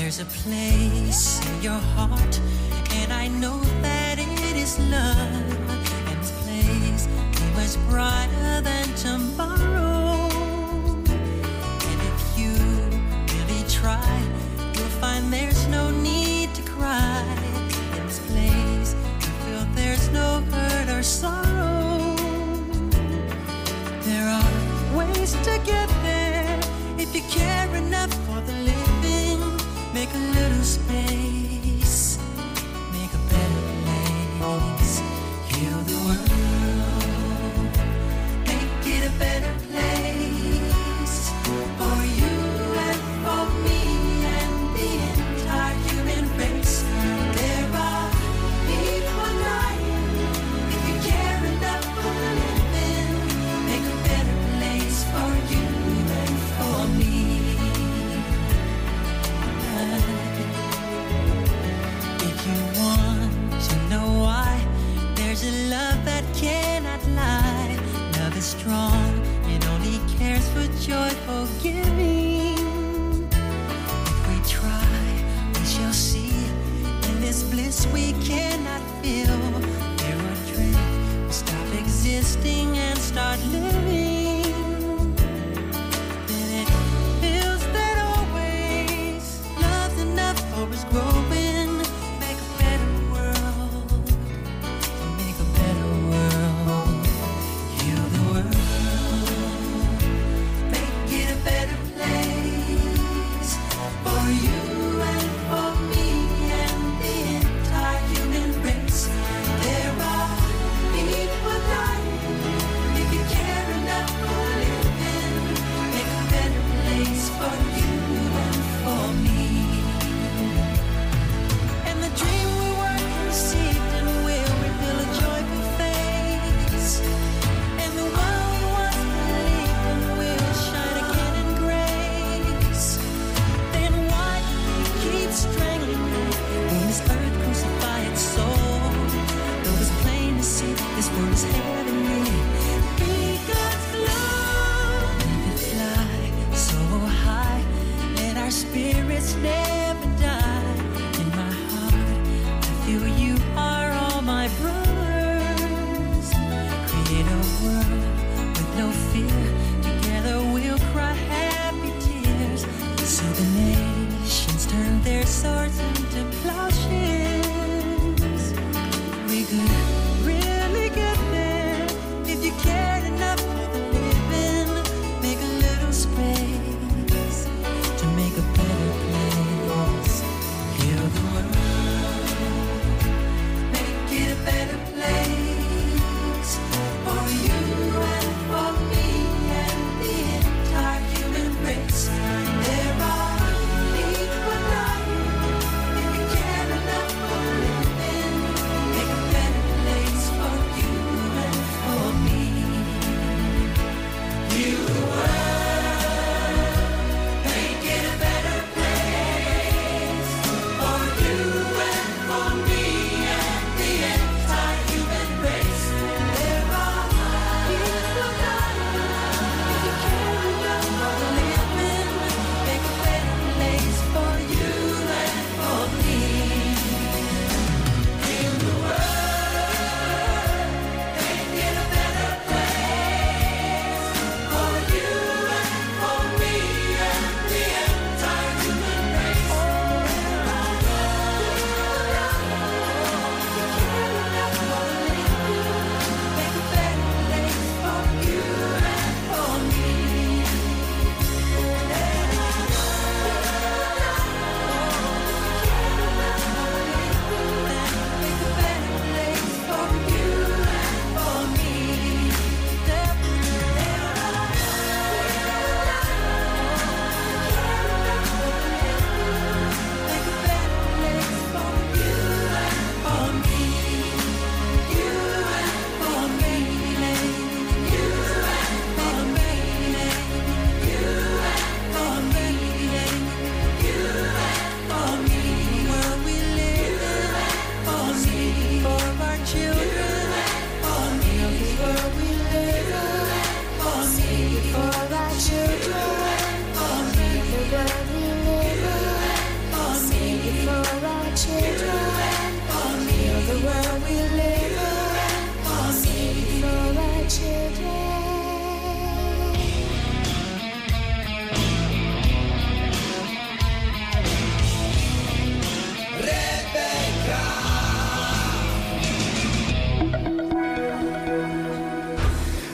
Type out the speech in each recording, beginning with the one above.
There's a place in your heart, and I know that it is love. And this place is much brighter than tomorrow. And if you really try, you'll find there's no need to cry. In this place, you feel there's no hurt or sorrow. There are ways to get there if you care enough for the living. Make a little space, make a better place. Heal the world, make it a better place for you and for me and the entire human race. There are people dying. If you care enough for the living, make a better place for you and for me. If you want to know why, there's a love that cannot lie. Love is strong, it only cares for joyful giving. If we try, we shall see. In this bliss we cannot feel. There are dreams, we stop existing and start living. Then it feels that always love's enough for us growing. Make a better world, make a better world. Heal the world, make it a better place.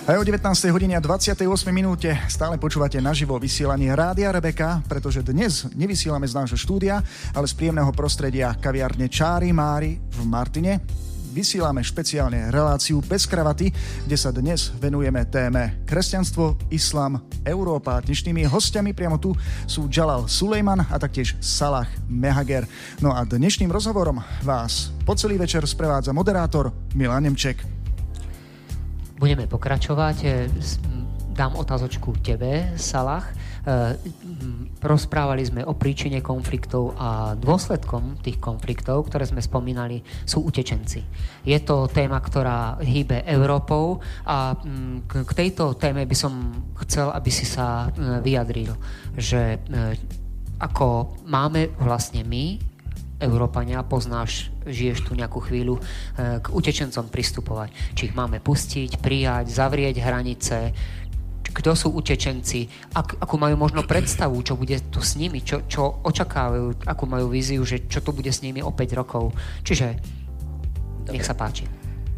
Aj o 19. hodine a 28 minúte stále počúvate naživo vysielanie Rádia Rebeka, pretože dnes nevysielame z nášho štúdia, ale z príjemného prostredia kaviarne Čári Mári v Martine. Vysielame špeciálne reláciu Bez kravaty, kde sa dnes venujeme téme kresťanstvo, islám, Európa. Dnešnými hostiami priamo tu sú Jalal Sulejman a taktiež Salah Mehager. No a dnešným rozhovorom vás po celý večer sprevádza moderátor Milan Nemček. Budeme pokračovať. Dám otázočku tebe, Salah. Rozprávali sme o príčine konfliktov a dôsledkom tých konfliktov, ktoré sme spomínali, sú utečenci. Je to téma, ktorá hýbe Európou a k tejto téme by som chcel, aby si sa vyjadril, že ako máme vlastne my, Európania, poznáš, žiješ tu nejakú chvíľu, k utečencom pristupovať. Či ich máme pustiť, prijať, zavrieť hranice, kto sú utečenci, akú majú možno predstavu, čo bude tu s nimi, čo očakávajú, akú majú víziu, že čo tu bude s nimi o 5 rokov. Čiže nech sa páči.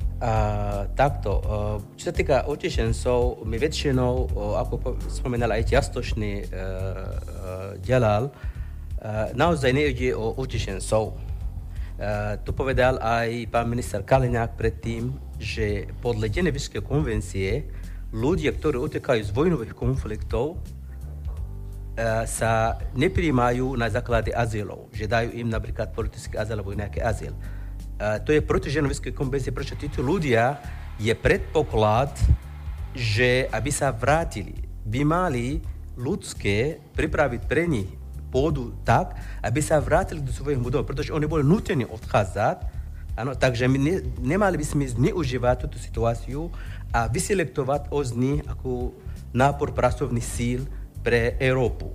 Čo sa týka utečencov, my väčšinou, ako spomenal aj čiastočný Jalal, naozaj nejde o utečencov. To povedal aj pán minister Kaliňák predtým, že podľa Ženevskej konvencie ľudia, ktorí utekajú z vojnových konfliktov, sa neprijímajú na základe azylov, že dajú im napríklad politický azyl alebo nejaký azyl. To je proti Ženevskej konvencie, prečo títo ľudia je predpoklad, že aby sa vrátili, by mali ľudské pripraviť pre nich pôdu tak, aby sa vrátili do svojich budov, pretože oni boli nútení odchádzať. Áno, takže my nemali by sme zneužívať túto situáciu a vyselektovať z nich ako nápor pracovných síl pre Európu.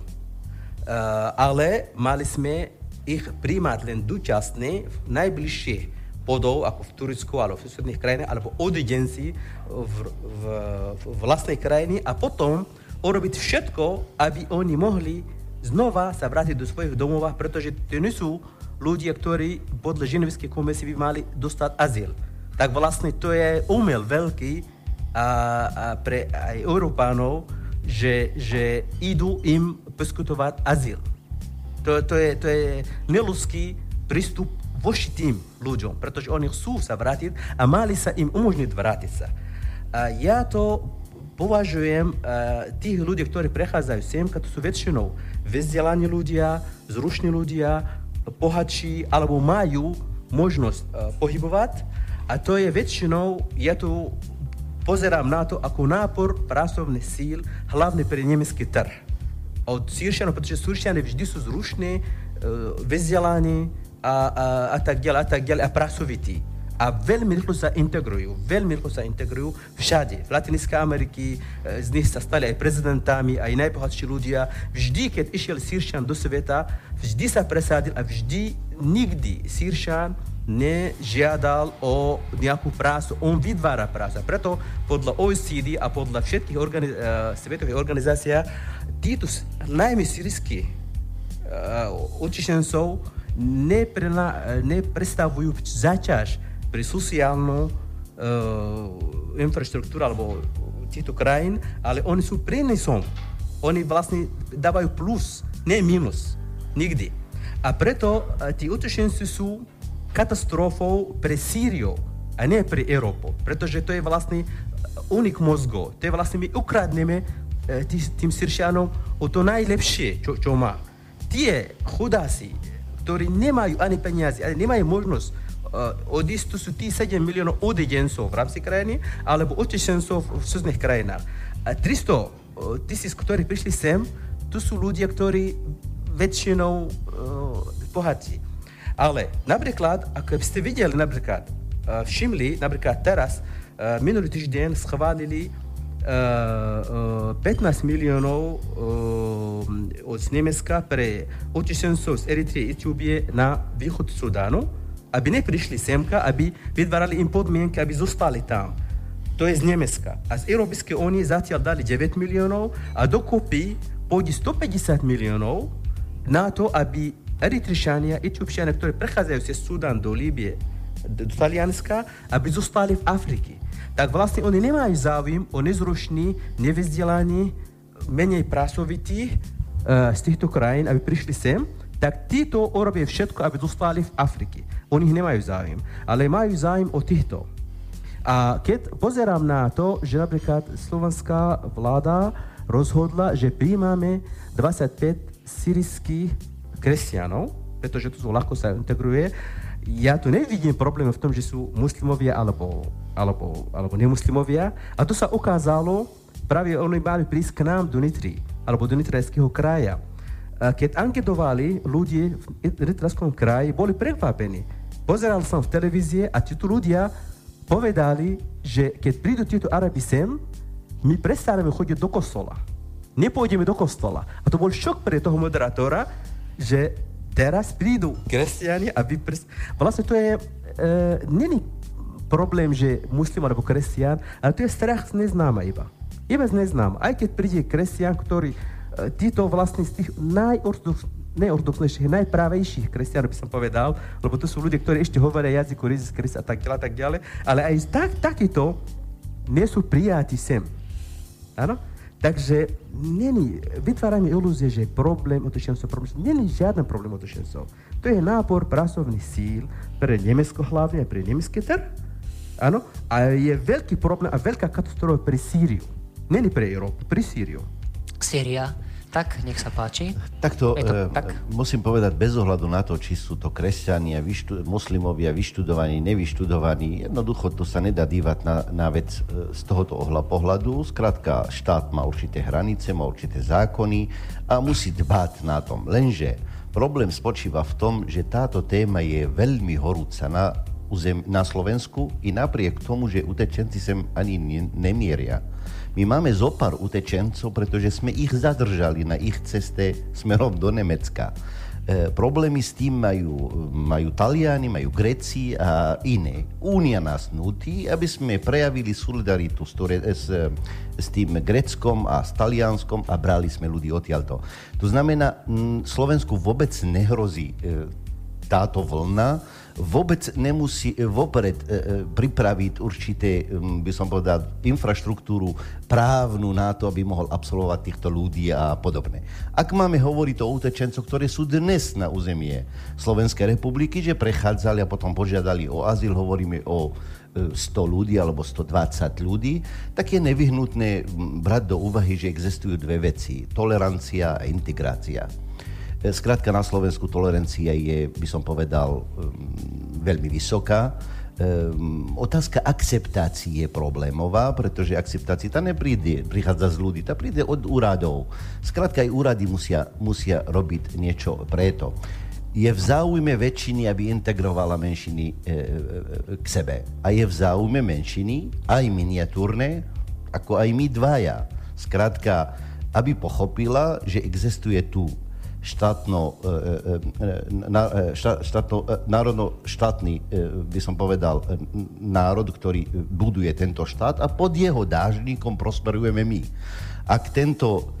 Ale mali sme ich príjmať len dočasne v najbližších bodov, ako v Turecku alebo v susedných krajinách, alebo odidenci v vlastnej krajine a potom urobiť všetko, aby oni mohli znova sa vrátiť do svojich domov, pretože to nie sú ľudia, ktorí podľa Ženevskej konvencie by mali dostať azyl. Tak vlastne to je omyl veľký a pre aj Európánov, že idú im poskytovať azyl. To je neľudský prístup voči tým ľuďom, pretože oni chcú sa vrátiť a mali sa im umožniť vrátiť sa. A ja to považujem tých ľudí, ktorí prechádzajú sem, to sú väčšinou vzdelaní ľudia, zruční ľudia, bohatší, alebo majú možnosť pohybovať. A to je väčšinou, ja tu pozerám na to ako nápor pracovných síl, hlavne pre nemecký trh. Od Sýrčanov, pretože Sýrčania vždy sú zruční, vzdelaní a tak ďalej a pracovití. A veľmi rýchlo sa integrujú všade. V Latinskej Amerike z nich sa stali aj prezidentami, aj najbohatší ľudia. Vždy, keď išiel Sýrčan do sveta, vždy sa presadil a nikdy Sýrčan nežiadal o nejakú prácu. On vytvára prácu. Preto podľa OECD a podľa všetkých svetových organizácií títo najmä sýrských utečencov nepredstavujú záťaž pri sociálnu infraštruktúru alebo týchto krajín, ale oni sú prínosom. Oni vlastne dávajú plus, nie minus. Nikdy. A preto tí utečenci sú katastrofou pre Sýriu a nie pre Európu. Pretože to je vlastne unik mozgov. To je vlastne my ukradneme tým Sýrčanom o to najlepšie, čo má. Tie chudáci, ktorí nemajú ani peniaze, ale nemajú možnosť odísť, tu sú tí 7 miliónov odidencov v rámci krajiny, alebo utečencov v susedných krajinách. A 300 000, ktorí prišli sem, tu sú ľudia, ktorí väčšinou bohatí. Ale napríklad, ako ste videli, všimli, napríklad teraz, minulý týždeň schválili 15 miliónov z Nemecka pre utečencov z Eritreje, Etiópie na východ Sudánu, aby neprišli semka, aby vytvárali im podmienky, aby zostali tam. To je z Nemecka. A z Európskej únie zatiaľ dali 9 miliónov a dokopy pôjde 150 miliónov na to, aby Eritrejčania, Etiópčania, ktorí prechádzajú cez Sudán do Líbie, do Talianska, aby zostali v Afrike. tak vlastne oni nemajú záujem o nezrušní, nevyzdelaní, menej pracovití z týchto krajín, aby prišli sem, tak títo urobia všetko, aby zostali v Afrike. Oni nemajú záujem, ale majú záujem o týchto. A keď pozerám na to, že napríklad slovenská vláda rozhodla, že príjmame 25 syrijských kresťanov, pretože to ľahko sa integruje, ja tu nevidím problém v tom, že sú muslimovia alebo nemuslimovia. A to sa ukázalo, práve oni mali prísť k nám do Nitry, alebo do Nitrajského kraja. Keď anketovali ľudí v Nitrajskom kraji, boli prekvapení. Pozeral som v televízie a títo ľudia povedali, že keď prídu títo Arabi sem, my prestaneme chodiť do kostola. Nepôjdeme do kostola. A to bol šok pre toho moderátora, že teraz prídu kresťania, aby vlastne to je, není problém, že muslim alebo kresťan, ale to je strach z neznáma iba. Iba z neznáma. Aj keď príde kresťan, ktorý títo vlastne z tých najortodoxnejších, najpravejších kresťanov by som povedal, lebo to sú ľudia, ktorí ešte hovoria jazyku Ježiš Kristus a tak ďalej, ale aj takíto nie sú prijatí sem. Áno? Takže vytvárame ilúzie, že problém utečencov, není žiaden problém utečencov. To je nápor pracovných síl pre Nemecko hlavne a pre nemecký trh. Áno? A je veľký problém a veľká katastrofa pre Sýriu. Není pre Európu, pre Sýriu. Sýria. Tak, nech sa páči. Takto musím povedať, bez ohľadu na to, či sú to kresťania, moslimovia, vyštudovaní, nevyštudovaní, jednoducho to sa nedá dívať na vec z tohoto pohľadu. Skrátka, štát má určité hranice, má určité zákony a musí dbať na tom. Lenže problém spočíva v tom, že táto téma je veľmi horúca na Slovensku i napriek tomu, že utečenci sem ani nemieria. My máme zopár utečencov, pretože sme ich zadržali na ich ceste smerom do Nemecka. Problémy s tým majú Taliani, majú Gréci a iné. Únia nás nutí, aby sme prejavili solidaritu s tým Gréckom a s Talianskom a brali sme ľudí odtiaľto. To znamená, Slovensku vôbec nehrozí táto vlna, vôbec nemusí vopred pripraviť určité, by som povedal, infraštruktúru právnu na to, aby mohol absolvovať týchto ľudí a podobne. Ak máme hovoriť o utečencoch, ktorí sú dnes na územie Slovenskej republiky, že prechádzali a potom požiadali o azyl, hovoríme o 100 ľudí alebo 120 ľudí, tak je nevyhnutné brať do úvahy, že existujú dve veci. Tolerancia a integrácia. Skrátka, na Slovensku tolerancia je, by som povedal, veľmi vysoká. Otázka akceptácie je problémová, pretože akceptácia tá prichádza z ľudí, tá príde od úradov. Skrátka, aj úrady musia robiť niečo preto. Je v záujme väčšiny, aby integrovala menšiny k sebe. A je v záujme menšiny, aj miniatúrne, ako aj my dvaja. Skrátka, aby pochopila, že existuje tu národno-štátny, by som povedal, národ, ktorý buduje tento štát a pod jeho dážnikom prosperujeme my. Ak ten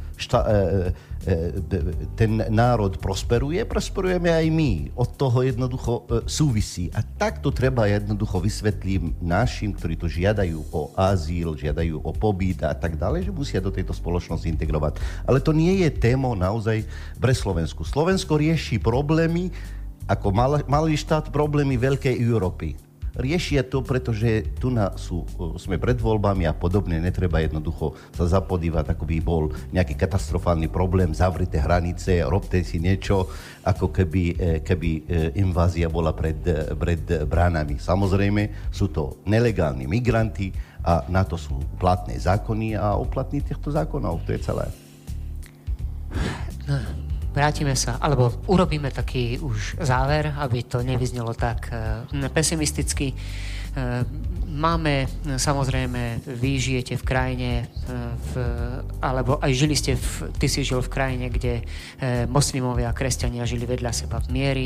národ prosperujeme aj my. Od toho jednoducho súvisí. A takto treba jednoducho vysvetliť našim, ktorí to žiadajú o azyl, žiadajú o pobyt a tak ďalej, že musia do tejto spoločnosti integrovať. Ale to nie je téma naozaj pre Slovensku. Slovensko rieši problémy, ako malý štát, problémy veľkej Európy. Riešia to, pretože tu sme pred voľbami a podobne, netreba jednoducho sa zapodívať, ako by bol nejaký katastrofálny problém, zavrite hranice, robte si niečo, ako keby invázia bola pred bránami. Samozrejme, sú to nelegálni migranti a na to sú platné zákony a uplatní týchto zákonov, to je celé. Vrátime sa, alebo urobíme taký už záver, aby to nevyznelo tak pesimisticky. Máme, samozrejme, vy žijete v krajine, alebo aj ty si žil v krajine, kde moslimovia a kresťania žili vedľa seba v miery.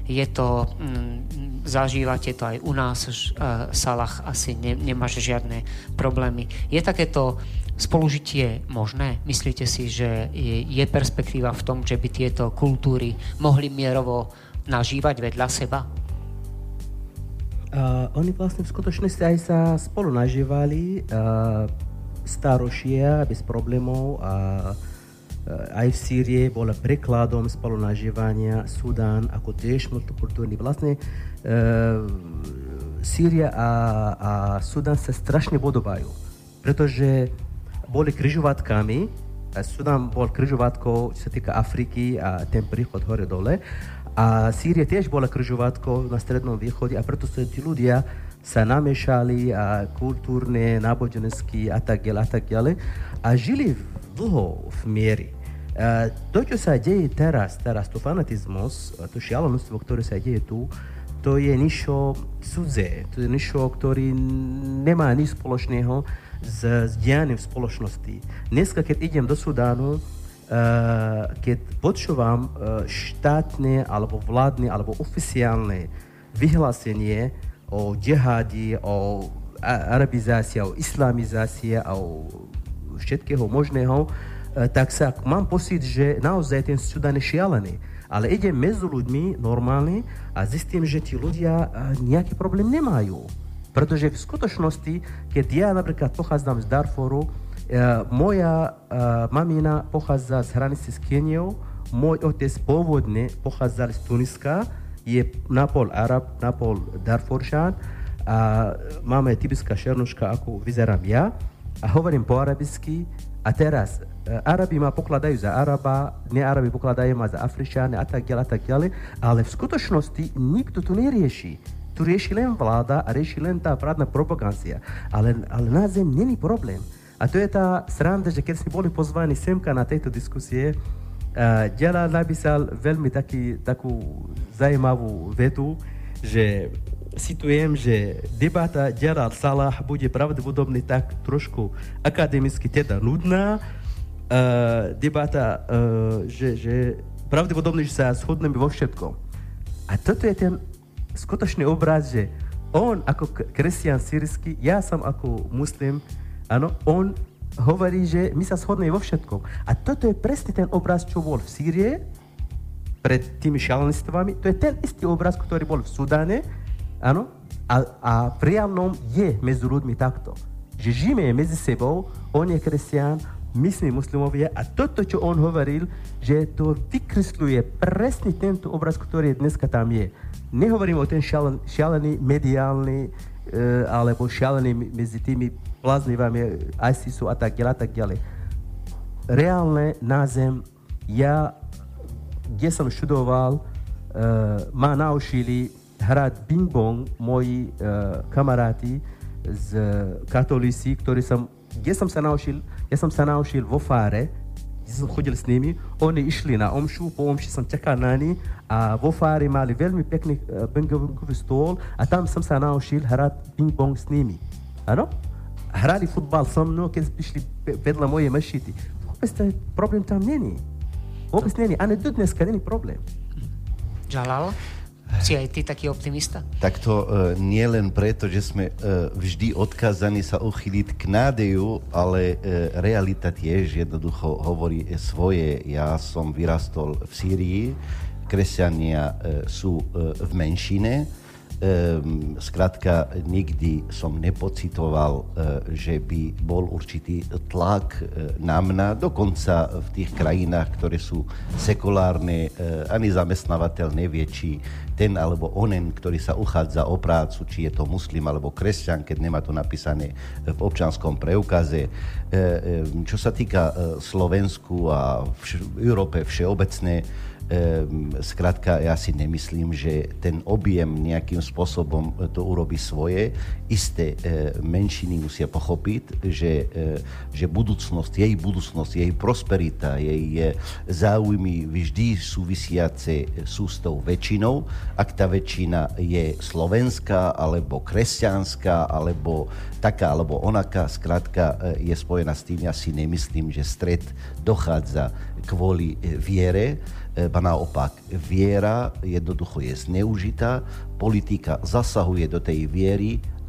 Zažívate to aj u nás, Salah, asi nemáš žiadne problémy. Je takéto spolužitie možné? Myslíte si, že je perspektíva v tom, že by tieto kultúry mohli mierovo nažívať vedľa seba? Oni vlastne v skutočnosti aj sa spolu nažívali starošie, bez problémov. Aj v Sýrii bola prekladom spolunažívania, Sudán ako tiež multikultúrny. Vlastne Sýria a Sudán sa strašne podobajú, pretože boli križovatkami. Sudán bol križovatkou, čo sa týka Afriky a ten príchod hore-dole. A Sýria tiež bola križovatkou na Strednom východe a preto sa tí ľudia sa namiešali a kultúrne, náboženský a tak ďalej a žili dlho v miery. To, čo sa deje teraz, to fanatizmus, to šialenstvo, ktoré sa deje tu, to je niečo cudzé, to je niečo, ktoré nemá nič spoločného s dianím v spoločnosti. Dneska, keď idem do Sudánu, keď počúvam štátne, alebo vládne, alebo oficiálne vyhlásenie o džihadi, o arabizácii, o islamizácii, o všetkého možného, tak sa mám pocit, že naozaj ten Sudán je šialený. Ale idem medzi ľuďmi normálne a zistím, že tí ľudia nejaký problém nemajú. Pretože v skutočnosti, keď ja napríklad pochádzam z Darfuru, moja mamina pochádza z hranice s Keniou, môj otec pôvodne pochádzal z Tuniska, je napol Arab, napol Darfurčan a máme typická šernuška, ako vyzerám ja a hovorím po arabsky a teraz Arabi ma pokladajú za Araba, nearabi pokladajú ma za Afričany a tak ďalej, ale v skutočnosti nikto tu nerieši. Tu rieši len vláda a rieši len tá vládna propagácia, ale na zem není problém. A to je tá sranda, že keď sme boli pozvaní semka na tejto diskusie, Jalal napísal veľmi takú zajímavú vetu, že citujem, že debata Jalal Salah bude pravdepodobne tak trošku akademicky teda nudná, debata, že pravdepodobne, že sa shodneme vo všetkom. A toto je ten skutočný obraz, že on ako kresťan sírsky, ja som ako muslim, áno, on hovorí, že my sa shodneme vo všetkom. A toto je presne ten obraz, čo bol v Sýrii pred tými šialenstvami. To je ten istý obraz, ktorý bol v Sudáne, áno, a v reálnom je medzi ľuďmi takto. Že žijeme medzi sebou, on je kresťan, my sme muslimovia a toto, čo on hovoril, že to vykresľuje presne tento obraz, ktorý dneska tam je. Nehovorím o ten šialený mediálny alebo šialený medzi tými bláznivami ISISu a tak ďalej. Reálne na zem, ja, kde som študoval, ma naučili hrať bing-bong moji kamaráti z katolíci, kde som sa naučil, ja som sa naučil vo Fáre, kde som chodil s nimi, oni išli na omšu, po omši som čakal na ni a vo Fáre mali veľmi pekný bingový stôl a tam som sa naučil hrať ping-pong s nimi. Áno? Hrali futbal so mnou, keď prišli vedľa mojej mešity. Vôbec ten problém tam není. Vôbec není. Ani do dneska není problém. Jalal? Si aj ty taký optimista? Tak to nie len preto, že sme vždy odkázaní sa uchyliť k nádeju, ale realita tiež jednoducho hovorí svoje. Ja som vyrastol v Sýrii, kresťania sú v menšine. Skrátka, nikdy som nepocitoval, že by bol určitý tlak na mňa. Dokonca v tých krajinách, ktoré sú sekulárne, ani zamestnávateľ nevie, či ten alebo onen, ktorý sa uchádza o prácu, či je to muslim alebo kresťan, keď nemá to napísané v občianskom preukaze. Čo sa týka Slovensku a v Európe všeobecne, skrátka, ja si nemyslím, že ten objem nejakým spôsobom to urobí svoje. Isté menšiny musia pochopiť, že jej budúcnosť, jej prosperita, jej záujmy vždy súvisiace sú s tou väčšinou. Ak tá väčšina je slovenská, alebo kresťanská, alebo taká, alebo onaká, skrátka je spojená s tým. Ja si nemyslím, že stret dochádza kvôli viere, ba naopak, viera jednoducho je zneužitá, politika zasahuje do tej viery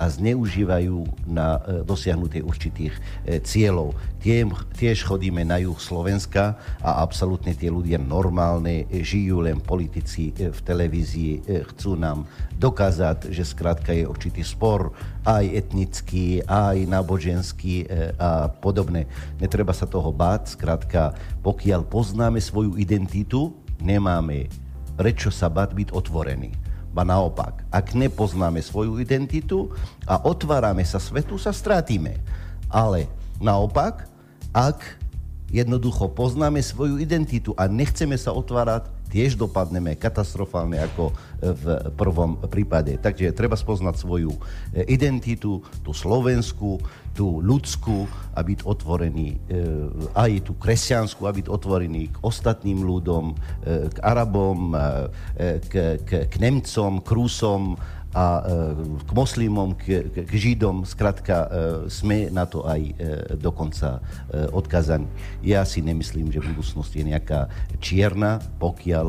a zneužívajú na dosiahnutie určitých cieľov. Tiež chodíme na juh Slovenska a absolútne tie ľudia normálne žijú, len politici v televízii chcú nám dokázať, že skrátka je určitý spor, aj etnický, aj náboženský a podobné. Netreba sa toho báť, skrátka, pokiaľ poznáme svoju identitu, nemáme prečo sa báť byť otvorený. Ba naopak, ak nepoznáme svoju identitu a otvárame sa svetu, sa strátime. Ale naopak, ak jednoducho poznáme svoju identitu a nechceme sa otvárať, tiež dopadneme katastrofálne ako v prvom prípade. Takže treba spoznať svoju identitu, tú slovenskú, tú ľudskú a byť otvorený, aj tú kresťanskú, a byť otvorený k ostatným ľudom, k Arabom, k Nemcom, k Rusom a k moslimom, k Židom. Skrátka, sme na to aj dokonca odkazaní. Ja si nemyslím, že budúcnosť je nejaká čierna, pokiaľ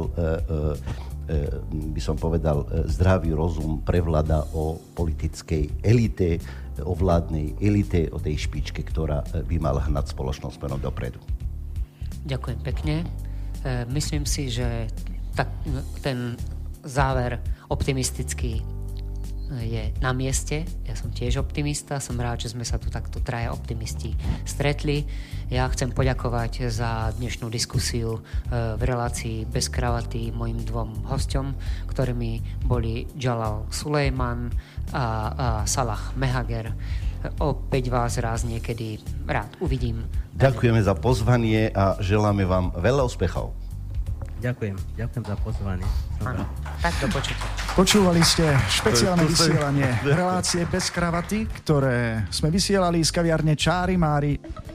by som povedal, zdravý rozum prevláda o politickej elite, o vládnej elite, o tej špičke, ktorá by mala hnať spoločnosť smerom dopredu. Ďakujem pekne. Myslím si, že ten záver optimistický je na mieste. Ja som tiež optimista, som rád, že sme sa tu takto traja optimisti stretli. Ja chcem poďakovať za dnešnú diskusiu v relácii Bez kravaty mojim dvom hosťom, ktorými boli Jalal Sulejman a Salah Mehager. Opäť vás raz niekedy rád uvidím. Ďakujeme za pozvanie a želáme vám veľa úspechov. Ďakujem za pozvanie. Áno, tak do počutia. Počúvali ste špeciálne vysielanie relácie Bez kravaty, ktoré sme vysielali z kaviarne Čári Mári